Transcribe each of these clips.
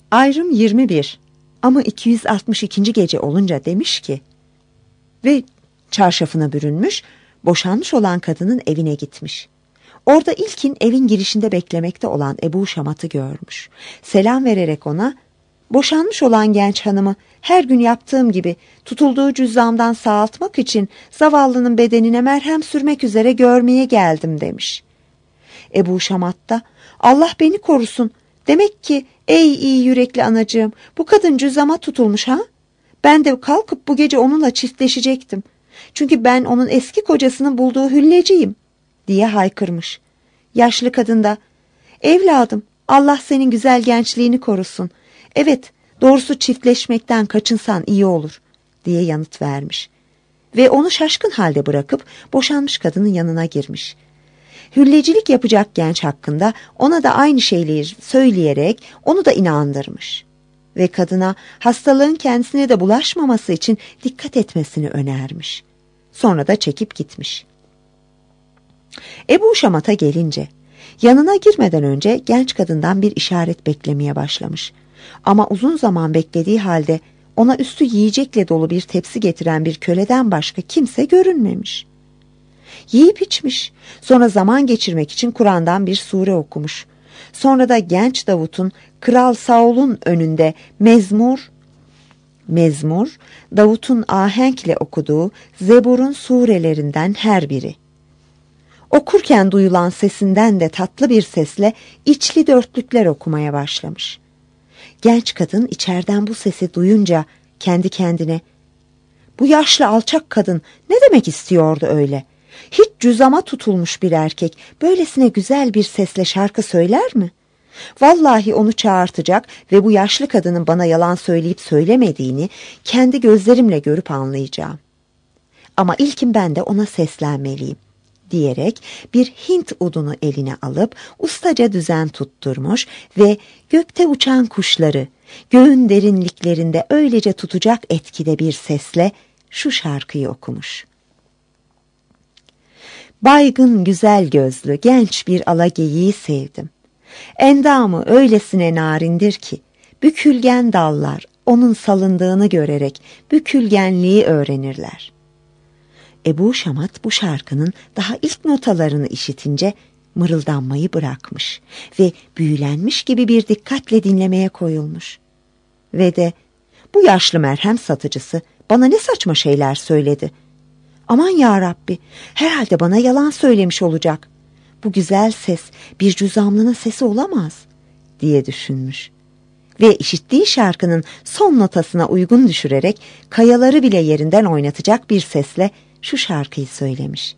Ayrım 21. Ama 262. gece olunca demiş ki ve çarşafına bürünmüş, boşanmış olan kadının evine gitmiş. Orada ilkin evin girişinde beklemekte olan Ebu Şamat'ı görmüş. Selam vererek ona, boşanmış olan genç hanımı her gün yaptığım gibi tutulduğu cüzzamdan sağaltmak için zavallının bedenine merhem sürmek üzere görmeye geldim demiş. Ebu Şamat da, Allah beni korusun, demek ki ey iyi yürekli anacığım, bu kadın cüzzama tutulmuş ha? Ben de kalkıp bu gece onunla çiftleşecektim. Çünkü ben onun eski kocasının bulduğu hülleciyim diye haykırmış. Yaşlı kadın da, evladım Allah senin güzel gençliğini korusun. Evet, doğrusu çiftleşmekten kaçınsan iyi olur diye yanıt vermiş. Ve onu şaşkın halde bırakıp boşanmış kadının yanına girmiş. Hüllecilik yapacak genç hakkında ona da aynı şeyleri söyleyerek onu da inandırmış. Ve kadına hastalığın kendisine de bulaşmaması için dikkat etmesini önermiş. Sonra da çekip gitmiş. Ebu Şamat'a gelince, yanına girmeden önce genç kadından bir işaret beklemeye başlamış. Ama uzun zaman beklediği halde ona üstü yiyecekle dolu bir tepsi getiren bir köleden başka kimse görünmemiş. Yiyip içmiş, sonra zaman geçirmek için Kur'an'dan bir sure okumuş. Sonra da genç Davut'un Kral Saul'un önünde mezmur, Davut'un ahenkle okuduğu Zebur'un surelerinden her biri. Okurken duyulan sesinden de tatlı bir sesle içli dörtlükler okumaya başlamış. Genç kadın içeriden bu sesi duyunca kendi kendine, bu yaşlı alçak kadın ne demek istiyordu öyle? Hiç cüzama tutulmuş bir erkek böylesine güzel bir sesle şarkı söyler mi? Vallahi onu çağırtacak ve bu yaşlı kadının bana yalan söyleyip söylemediğini kendi gözlerimle görüp anlayacağım. Ama ilkin ben de ona seslenmeliyim diyerek bir Hint udunu eline alıp ustaca düzen tutturmuş ve gökte uçan kuşları göğün derinliklerinde öylece tutacak etkide bir sesle şu şarkıyı okumuş. Baygın güzel gözlü genç bir alageyiği sevdim. Endamı öylesine narindir ki bükülgen dallar onun salındığını görerek bükülgenliği öğrenirler. Ebu Şamat bu şarkının daha ilk notalarını işitince mırıldanmayı bırakmış ve büyülenmiş gibi bir dikkatle dinlemeye koyulmuş. Ve de bu yaşlı merhem satıcısı bana ne saçma şeyler söyledi. Aman ya Rabbi, herhalde bana yalan söylemiş olacak. Bu güzel ses bir cüzamlının sesi olamaz diye düşünmüş. Ve işittiği şarkının son notasına uygun düşürerek kayaları bile yerinden oynatacak bir sesle şu şarkıyı söylemiş.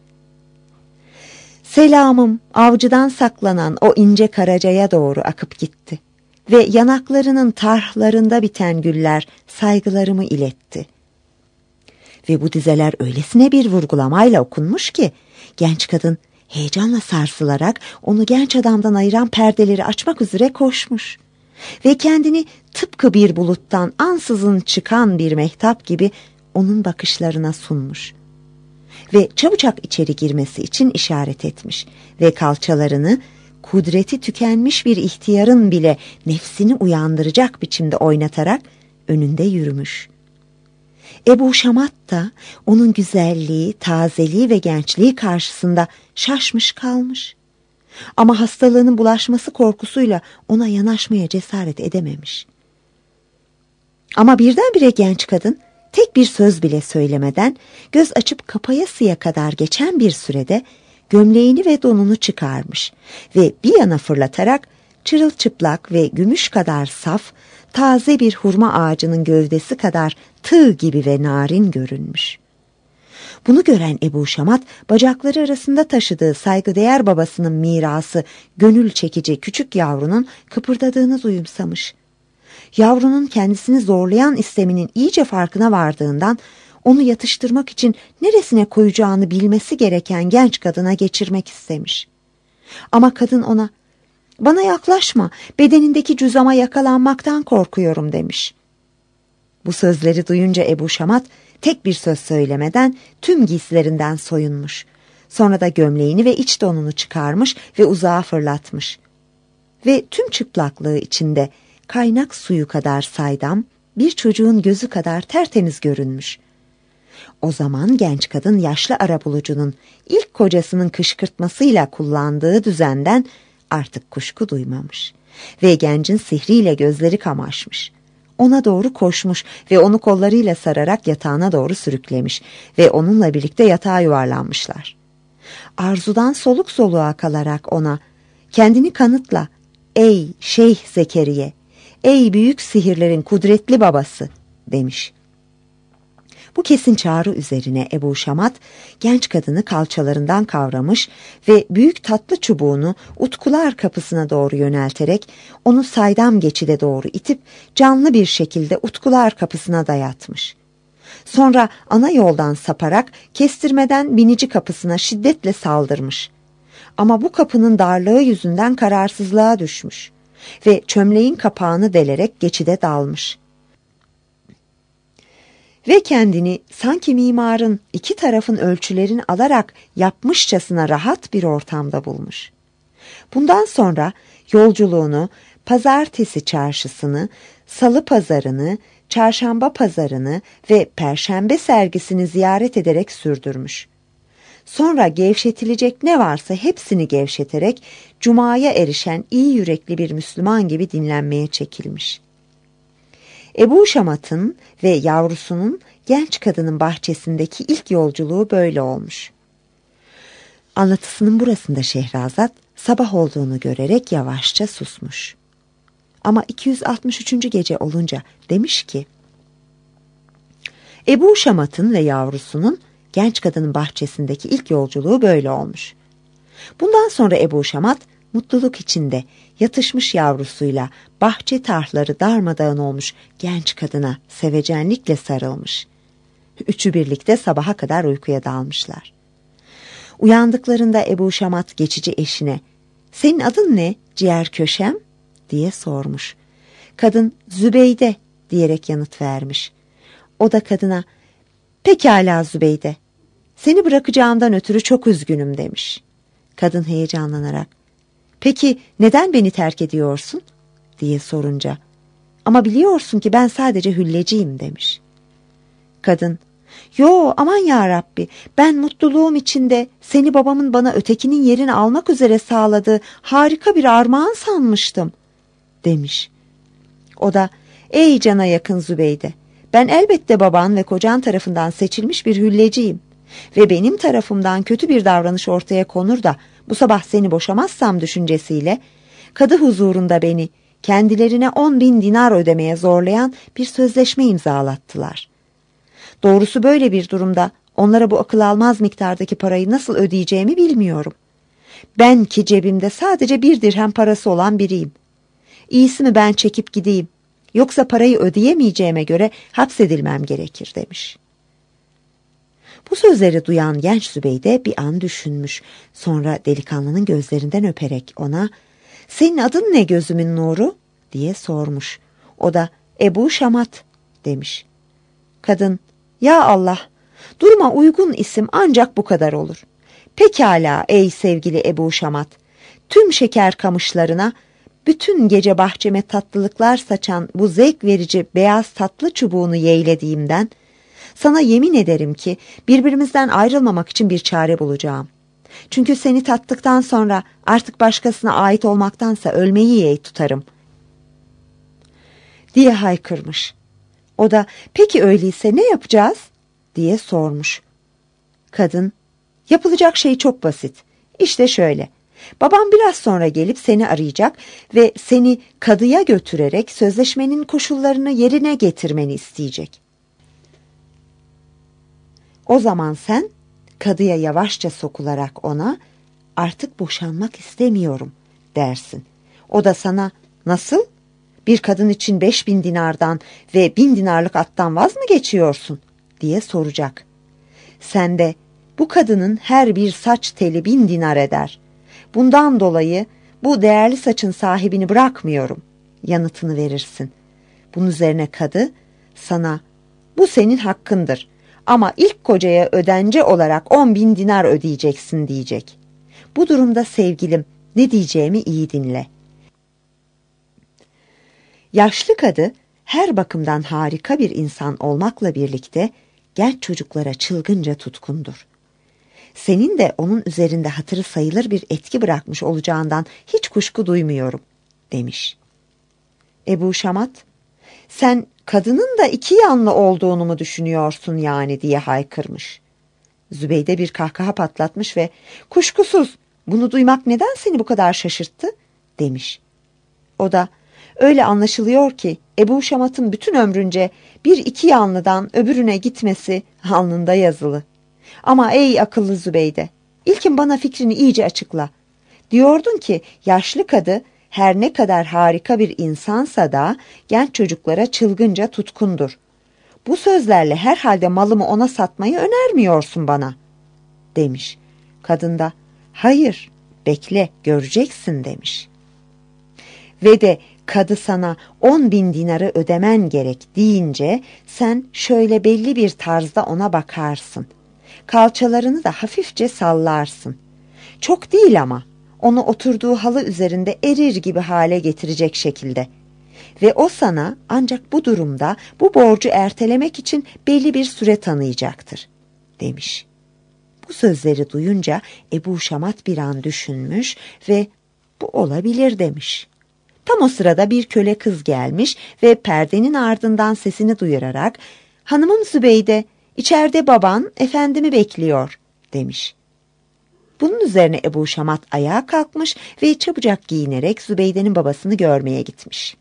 Selamım avcıdan saklanan o ince karacaya doğru akıp gitti ve yanaklarının tarhlarında biten güller saygılarımı iletti. Ve bu dizeler öylesine bir vurgulamayla okunmuş ki genç kadın heyecanla sarsılarak onu genç adamdan ayıran perdeleri açmak üzere koşmuş. Ve kendini tıpkı bir buluttan ansızın çıkan bir mehtap gibi onun bakışlarına sunmuş. Ve çabucak içeri girmesi için işaret etmiş ve kalçalarını kudreti tükenmiş bir ihtiyarın bile nefsini uyandıracak biçimde oynatarak önünde yürümüş. Ebu Şamat da onun güzelliği, tazeliği ve gençliği karşısında şaşmış kalmış. Ama hastalığının bulaşması korkusuyla ona yanaşmaya cesaret edememiş. Ama birdenbire genç kadın tek bir söz bile söylemeden göz açıp kapayasıya kadar geçen bir sürede gömleğini ve donunu çıkarmış ve bir yana fırlatarak çırılçıplak ve gümüş kadar saf, taze bir hurma ağacının gövdesi kadar tığ gibi ve narin görünmüş. Bunu gören Ebu Şamat bacakları arasında taşıdığı saygıdeğer babasının mirası gönül çekici küçük yavrunun kıpırdadığını duyumsamış. Yavrunun kendisini zorlayan isteminin iyice farkına vardığından onu yatıştırmak için neresine koyacağını bilmesi gereken genç kadına geçirmek istemiş. Ama kadın ona, "Bana yaklaşma, bedenindeki cüzama yakalanmaktan korkuyorum." demiş. Bu sözleri duyunca Ebu Şamat tek bir söz söylemeden tüm giysilerinden soyunmuş. Sonra da gömleğini ve iç donunu çıkarmış ve uzağa fırlatmış. Ve tüm çıplaklığı içinde kaynak suyu kadar saydam, bir çocuğun gözü kadar tertemiz görünmüş. O zaman genç kadın yaşlı arabulucunun ilk kocasının kışkırtmasıyla kullandığı düzenden artık kuşku duymamış ve gencin sihriyle gözleri kamaşmış. Ona doğru koşmuş ve onu kollarıyla sararak yatağına doğru sürüklemiş ve onunla birlikte yatağa yuvarlanmışlar. Arzudan soluk soluğa kalarak ona, "Kendini kanıtla, ey Şeyh Zekeriye, ey büyük sihirlerin kudretli babası," demiş. Bu kesin çağrı üzerine Ebu Şamat genç kadını kalçalarından kavramış ve büyük tatlı çubuğunu utkular kapısına doğru yönelterek onu saydam geçide doğru itip canlı bir şekilde utkular kapısına dayatmış. Sonra ana yoldan saparak kestirmeden binici kapısına şiddetle saldırmış. Ama bu kapının darlığı yüzünden kararsızlığa düşmüş ve çömleğin kapağını delerek geçide dalmış. Ve kendini sanki mimarın iki tarafın ölçülerini alarak yapmışçasına rahat bir ortamda bulmuş. Bundan sonra yolculuğunu Pazartesi çarşısını, Salı pazarını, Çarşamba pazarını ve Perşembe sergisini ziyaret ederek sürdürmüş. Sonra gevşetilecek ne varsa hepsini gevşeterek Cuma'ya erişen iyi yürekli bir Müslüman gibi dinlenmeye çekilmiş. Ebu Şamat'ın ve yavrusunun genç kadının bahçesindeki ilk yolculuğu böyle olmuş. Anlatısının burasında Şehrazat sabah olduğunu görerek yavaşça susmuş. Ama 263. gece olunca demiş ki, Ebu Şamat'ın ve yavrusunun genç kadının bahçesindeki ilk yolculuğu böyle olmuş. Bundan sonra Ebu Şamat mutluluk içinde yatışmış yavrusuyla bahçe tarhları darmadağın olmuş genç kadına sevecenlikle sarılmış. Üçü birlikte sabaha kadar uykuya dalmışlar. Uyandıklarında Ebu Şamat geçici eşine, "Senin adın ne, ciğer köşem?" diye sormuş. Kadın, "Zübeyde," diyerek yanıt vermiş. O da kadına, "Pekala Zübeyde, seni bırakacağımdan ötürü çok üzgünüm," demiş. Kadın heyecanlanarak, "Peki neden beni terk ediyorsun?" diye sorunca, "Ama biliyorsun ki ben sadece hülleciyim," demiş. Kadın, "Yo aman ya Rabbi, ben mutluluğum içinde seni babamın bana ötekinin yerini almak üzere sağladığı harika bir armağan sanmıştım," demiş. O da, "Ey cana yakın Zübeyde, ben elbette baban ve kocan tarafından seçilmiş bir hülleciyim ve benim tarafımdan kötü bir davranış ortaya konur da bu sabah seni boşamazsam düşüncesiyle kadı huzurunda beni kendilerine 10.000 dinar ödemeye zorlayan bir sözleşme imzalattılar. Doğrusu böyle bir durumda onlara bu akıl almaz miktardaki parayı nasıl ödeyeceğimi bilmiyorum. Ben ki cebimde sadece 1 dirhem parası olan biriyim. İyisi mi ben çekip gideyim, yoksa parayı ödeyemeyeceğime göre hapsedilmem gerekir," demiş. Bu sözleri duyan genç Zübeyde bir an düşünmüş. Sonra delikanlının gözlerinden öperek ona, "Senin adın ne gözümün nuru?" diye sormuş. O da, "Ebu Şamat," demiş. Kadın, "Ya Allah, duruma uygun isim ancak bu kadar olur. Pekala ey sevgili Ebu Şamat, tüm şeker kamışlarına, bütün gece bahçeme tatlılıklar saçan bu zevk verici beyaz tatlı çubuğunu yeğlediğimden, sana yemin ederim ki birbirimizden ayrılmamak için bir çare bulacağım. Çünkü seni tattıktan sonra artık başkasına ait olmaktansa ölmeyi yeğ tutarım," diye haykırmış. O da, "Peki öyleyse ne yapacağız?" diye sormuş. Kadın, "Yapılacak şey çok basit. İşte şöyle. Babam biraz sonra gelip seni arayacak ve seni kadıya götürerek sözleşmenin koşullarını yerine getirmeni isteyecek. O zaman sen kadıya yavaşça sokularak ona, 'Artık boşanmak istemiyorum,' dersin. O da sana, 'Nasıl? Bir kadın için 5.000 dinardan ve 1.000 dinarlık attan vaz mı geçiyorsun?' diye soracak. Sen de, 'Bu kadının her bir saç teli 1.000 dinar eder. Bundan dolayı bu değerli saçın sahibini bırakmıyorum,' yanıtını verirsin. Bunun üzerine kadı sana, 'Bu senin hakkındır ama ilk kocaya ödence olarak 10.000 dinar ödeyeceksin,' diyecek. Bu durumda sevgilim, ne diyeceğimi iyi dinle. Yaşlı kadı her bakımdan harika bir insan olmakla birlikte genç çocuklara çılgınca tutkundur. Senin de onun üzerinde hatırı sayılır bir etki bırakmış olacağından hiç kuşku duymuyorum, demiş. Ebu Şamat, sen kadının da iki yanlı olduğunu mu düşünüyorsun yani diye haykırmış. Zübeyde bir kahkaha patlatmış ve kuşkusuz bunu duymak neden seni bu kadar şaşırttı, demiş. O da öyle anlaşılıyor ki Ebu Şamat'ın bütün ömrünce bir iki yanlıdan öbürüne gitmesi alnında yazılı. Ama ey akıllı Zübeyde, ilkin bana fikrini iyice açıkla. Diyordun ki yaşlı kadı her ne kadar harika bir insansa da genç çocuklara çılgınca tutkundur. Bu sözlerle herhalde malımı ona satmayı önermiyorsun bana, demiş. Kadın da hayır, bekle göreceksin, demiş. Ve de kadı sana 10.000 dinarı ödemen gerek deyince sen şöyle belli bir tarzda ona bakarsın. Kalçalarını da hafifçe sallarsın. Çok değil ama onu oturduğu halı üzerinde erir gibi hale getirecek şekilde. Ve o sana ancak bu durumda bu borcu ertelemek için belli bir süre tanıyacaktır, demiş. Bu sözleri duyunca Ebu Şamat bir an düşünmüş ve bu olabilir demiş. Tam o sırada bir köle kız gelmiş ve perdenin ardından sesini duyurarak hanımım Zübeyde, içeride baban efendimi bekliyor, demiş. Bunun üzerine Ebu Şamat ayağa kalkmış ve çabucak giyinerek Zübeyde'nin babasını görmeye gitmiş.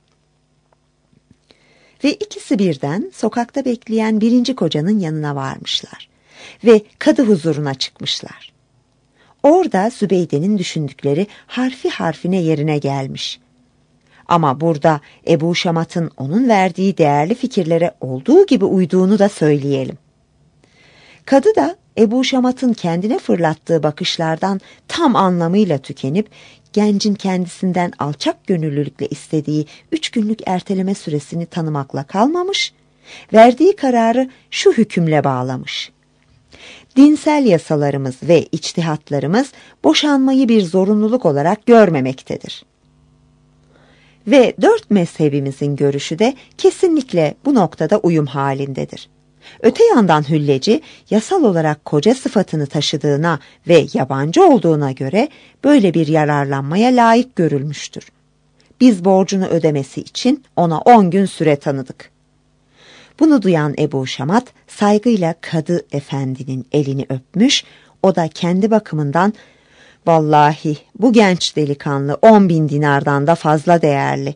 Ve ikisi birden sokakta bekleyen birinci kocanın yanına varmışlar ve kadı huzuruna çıkmışlar. Orada Zübeyde'nin düşündükleri harfi harfine yerine gelmiş. Ama burada Ebu Şamat'ın onun verdiği değerli fikirlere olduğu gibi uyduğunu da söyleyelim. Kadı da Ebu Şamat'ın kendine fırlattığı bakışlardan tam anlamıyla tükenip, gencin kendisinden alçak gönüllülükle istediği 3 günlük erteleme süresini tanımakla kalmamış, verdiği kararı şu hükümle bağlamış. Dinsel yasalarımız ve içtihatlarımız boşanmayı bir zorunluluk olarak görmemektedir. Ve 4 mezhebimizin görüşü de kesinlikle bu noktada uyum halindedir. Öte yandan hülleci yasal olarak koca sıfatını taşıdığına ve yabancı olduğuna göre böyle bir yararlanmaya layık görülmüştür. Biz borcunu ödemesi için ona 10 gün süre tanıdık. Bunu duyan Ebu Şamat saygıyla kadı efendinin elini öpmüş, o da kendi bakımından vallahi bu genç delikanlı 10.000 dinardan da fazla değerli.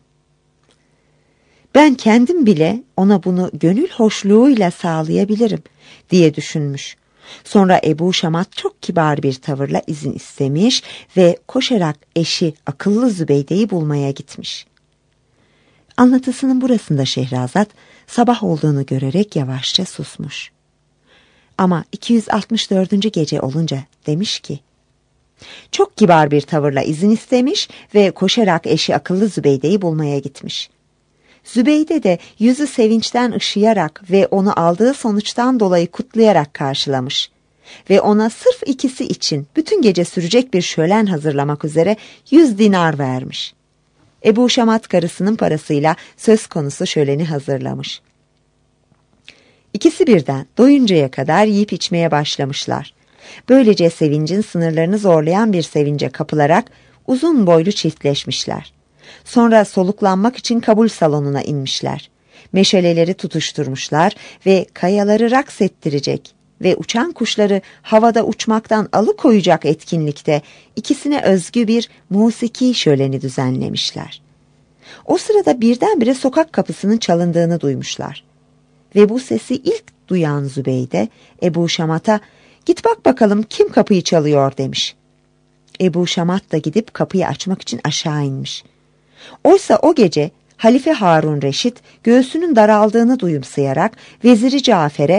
Ben kendim bile ona bunu gönül hoşluğuyla sağlayabilirim diye düşünmüş. Sonra Ebu Şamat çok kibar bir tavırla izin istemiş ve koşarak eşi akıllı Zübeyde'yi bulmaya gitmiş. Anlatısının burasında Şehrazat sabah olduğunu görerek yavaşça susmuş. Ama 264. gece olunca demiş ki, çok kibar bir tavırla izin istemiş ve koşarak eşi akıllı Zübeyde'yi bulmaya gitmiş. Zübeyde de yüzü sevinçten ışıyarak ve onu aldığı sonuçtan dolayı kutlayarak karşılamış ve ona sırf ikisi için bütün gece sürecek bir şölen hazırlamak üzere 100 dinar vermiş. Ebu Şamat karısının parasıyla söz konusu şöleni hazırlamış. İkisi birden doyuncaya kadar yiyip içmeye başlamışlar. Böylece sevincin sınırlarını zorlayan bir sevince kapılarak uzun boylu çiftleşmişler. Sonra soluklanmak için kabul salonuna inmişler. Meşaleleri tutuşturmuşlar ve kayaları raks ettirecek ve uçan kuşları havada uçmaktan alıkoyacak etkinlikte ikisine özgü bir musiki şöleni düzenlemişler. O sırada birdenbire sokak kapısının çalındığını duymuşlar. Ve bu sesi ilk duyan Zübeyde Ebu Şamat'a "Git bak bakalım kim kapıyı çalıyor," demiş. Ebu Şamat da gidip kapıyı açmak için aşağı inmiş. Oysa o gece Halife Harun Reşit göğsünün daraldığını duyumsayarak Veziri Cafer'e,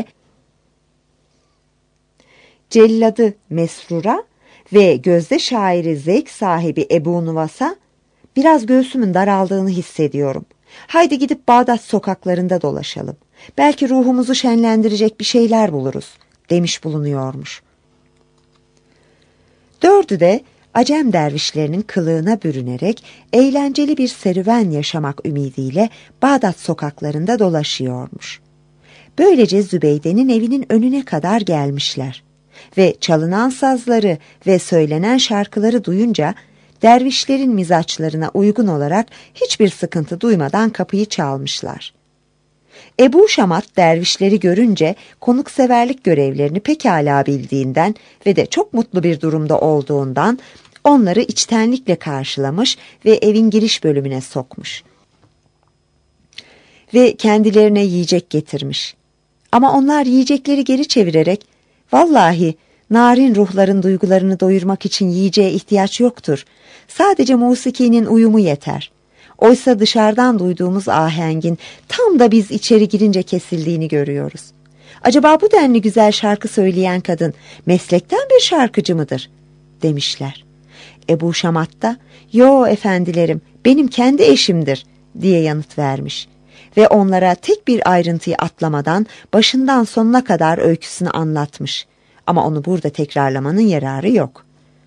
celladı Mesrur'a ve gözde şairi zevk sahibi Ebu Nuvas'a "Biraz göğsümün daraldığını hissediyorum. Haydi gidip Bağdat sokaklarında dolaşalım. Belki ruhumuzu şenlendirecek bir şeyler buluruz," demiş bulunuyormuş. Dördü de Acem dervişlerinin kılığına bürünerek eğlenceli bir serüven yaşamak ümidiyle Bağdat sokaklarında dolaşıyormuş. Böylece Zübeyde'nin evinin önüne kadar gelmişler ve çalınan sazları ve söylenen şarkıları duyunca dervişlerin mizaçlarına uygun olarak hiçbir sıkıntı duymadan kapıyı çalmışlar. Ebu Şamat dervişleri görünce konukseverlik görevlerini pekala bildiğinden ve de çok mutlu bir durumda olduğundan onları içtenlikle karşılamış ve evin giriş bölümüne sokmuş. Ve kendilerine yiyecek getirmiş. Ama onlar yiyecekleri geri çevirerek, "Vallahi narin ruhların duygularını doyurmak için yiyeceğe ihtiyaç yoktur. Sadece musikinin uyumu yeter. Oysa dışarıdan duyduğumuz ahengin tam da biz içeri girince kesildiğini görüyoruz. Acaba bu denli güzel şarkı söyleyen kadın meslekten bir şarkıcı mıdır?" demişler. Ebu Şamat da, "Yo efendilerim, benim kendi eşimdir," diye yanıt vermiş. Ve onlara tek bir ayrıntıyı atlamadan başından sonuna kadar öyküsünü anlatmış. Ama onu burada tekrarlamanın yararı yok.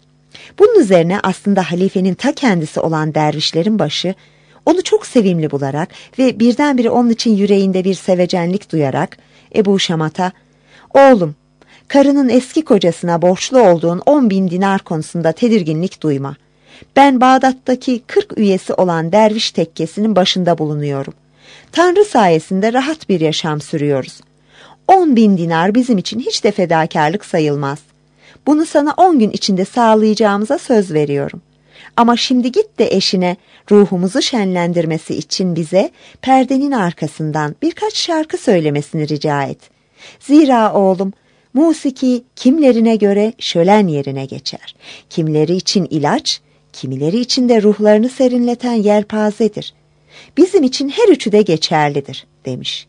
Bunun üzerine aslında halifenin ta kendisi olan dervişlerin başı, onu çok sevimli bularak ve birdenbire onun için yüreğinde bir sevecenlik duyarak Ebu Şamat'a, "Oğlum, karının eski kocasına borçlu olduğun 10.000 dinar konusunda tedirginlik duyma. Ben Bağdat'taki 40 üyesi olan derviş tekkesinin başında bulunuyorum. Tanrı sayesinde rahat bir yaşam sürüyoruz. 10.000 dinar bizim için hiç de fedakarlık sayılmaz. Bunu sana 10 gün içinde sağlayacağımıza söz veriyorum. Ama şimdi git de eşine ruhumuzu şenlendirmesi için bize perdenin arkasından birkaç şarkı söylemesini rica et. Zira oğlum, musiki kimlerine göre şölen yerine geçer. Kimleri için ilaç, kimileri için de ruhlarını serinleten yelpazedir. Bizim için her üçü de geçerlidir," demiş.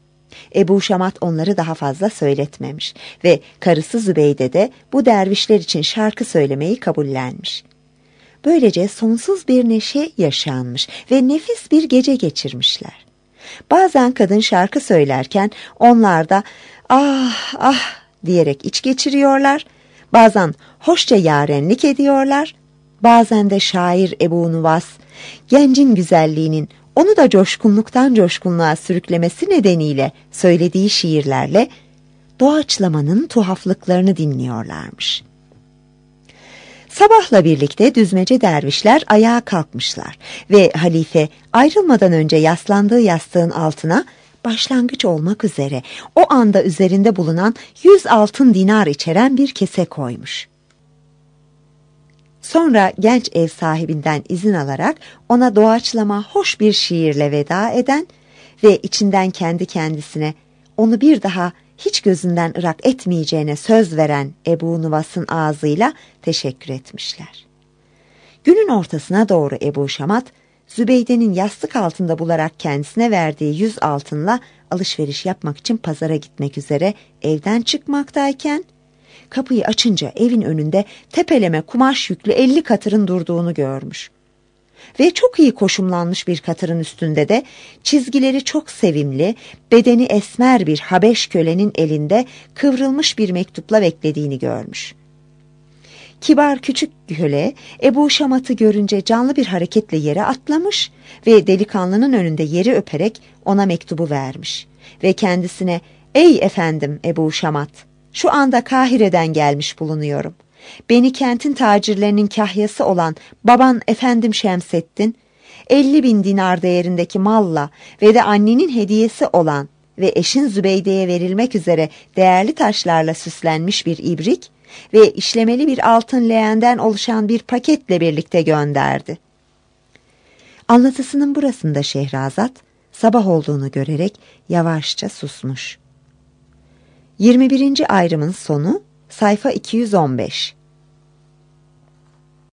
Ebu Şamat onları daha fazla söyletmemiş ve karısı Zübeyde de bu dervişler için şarkı söylemeyi kabullenmiş. Böylece sonsuz bir neşe yaşanmış ve nefis bir gece geçirmişler. Bazen kadın şarkı söylerken onlar da "ah ah" diyerek iç geçiriyorlar, bazen hoşça yarenlik ediyorlar, bazen de şair Ebu Nuvas, gencin güzelliğinin onu da coşkunluktan coşkunluğa sürüklemesi nedeniyle söylediği şiirlerle doğaçlamanın tuhaflıklarını dinliyorlarmış. Sabahla birlikte düzmece dervişler ayağa kalkmışlar ve halife ayrılmadan önce yaslandığı yastığın altına başlangıç olmak üzere o anda üzerinde bulunan 100 altın dinar içeren bir kese koymuş. Sonra genç ev sahibinden izin alarak ona doğaçlama hoş bir şiirle veda eden ve içinden kendi kendisine onu bir daha hiç gözünden ırak etmeyeceğine söz veren Ebu Nuvas'ın ağzıyla teşekkür etmişler. Günün ortasına doğru Ebu Şamat, Zübeyde'nin yastık altında bularak kendisine verdiği 100 altınla alışveriş yapmak için pazara gitmek üzere evden çıkmaktayken, kapıyı açınca evin önünde tepeleme kumaş yüklü 50 katırın durduğunu görmüş. Ve çok iyi koşumlanmış bir katırın üstünde de çizgileri çok sevimli, bedeni esmer bir Habeş kölenin elinde kıvrılmış bir mektupla beklediğini görmüş. Kibar küçük köle Ebu Şamat'ı görünce canlı bir hareketle yere atlamış ve delikanlının önünde yeri öperek ona mektubu vermiş ve kendisine "Ey efendim Ebu Şamat, şu anda Kahire'den gelmiş bulunuyorum. Beni kentin tacirlerinin kahyası olan baban efendim Şemseddin, 50.000 dinar değerindeki malla ve de annenin hediyesi olan ve eşin Zübeyde'ye verilmek üzere değerli taşlarla süslenmiş bir ibrik ve işlemeli bir altın leğenden oluşan bir paketle birlikte gönderdi." Anlatısının burasında Şehrazat, sabah olduğunu görerek yavaşça susmuş. 21. ayrımın sonu, sayfa 215.